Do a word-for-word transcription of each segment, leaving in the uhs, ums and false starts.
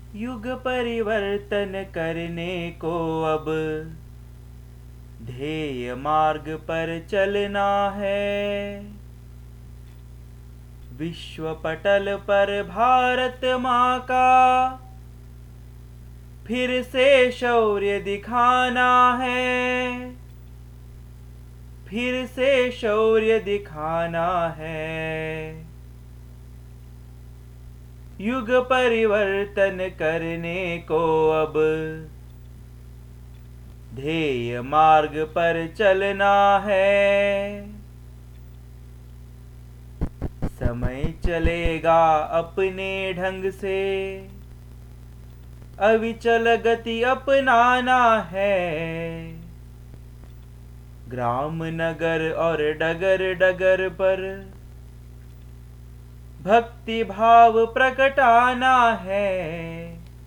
युग परिवर्तन करने को अब ध्येय मार्ग पर चलना है। विश्व पटल पर भारत माँ का फिर से शौर्य दिखाना है। फिर से शौर्य दिखाना है। युग परिवर्तन करने को अब ध्येय मार्ग पर चलना है। समय चलेगा अपने ढंग से, अविचल गति अपनाना है। ग्राम नगर और डगर डगर पर भक्ति भाव प्रकटाना है।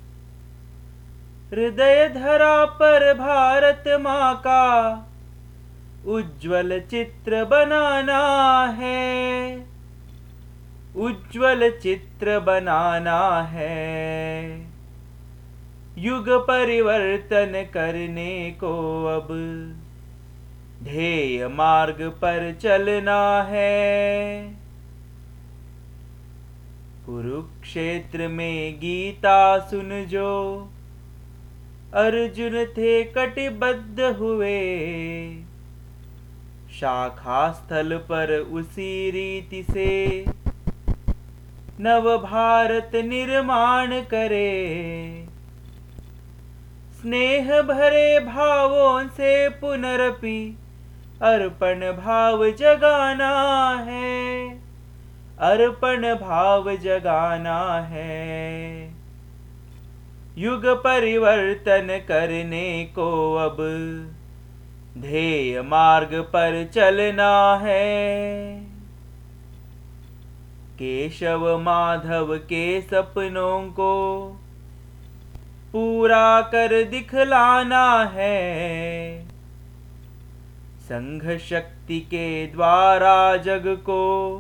हृदय धरा पर भारत माँ का उज्ज्वल चित्र बनाना है। उज्ज्वल चित्र बनाना है। युग परिवर्तन करने को अब ध्येय मार्ग पर चलना है। कुरुक्षेत्र में गीता सुन जो अर्जुन थे कटिबद्ध हुए। शाखा स्थल पर उसी रीति से नव भारत निर्माण करे। स्नेह भरे भावों से पुनरपि अर्पण भाव जगाना है। अर्पण भाव जगाना है। युग परिवर्तन करने को अब ध्येय मार्ग पर चलना है। केशव माधव के सपनों को पूरा कर दिखलाना है। संघ शक्ति के द्वारा जग को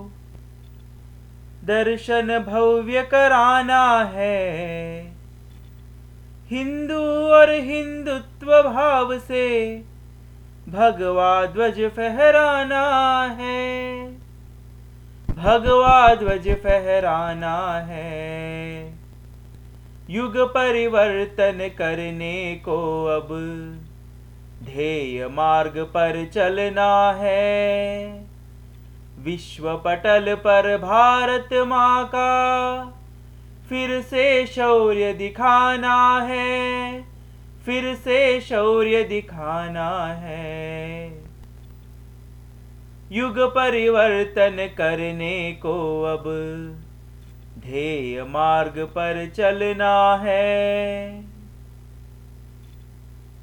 दर्शन भव्य कराना है। हिंदू और हिंदुत्व भाव से भगवा ध्वज फहराना है। भगवा ध्वज फहराना है। युग परिवर्तन करने को अब ध्येय मार्ग पर चलना है। विश्व पटल पर भारत माँ का फिर से शौर्य दिखाना है। फिर से शौर्य दिखाना है। युग परिवर्तन करने को अब ध्येय मार्ग पर चलना है।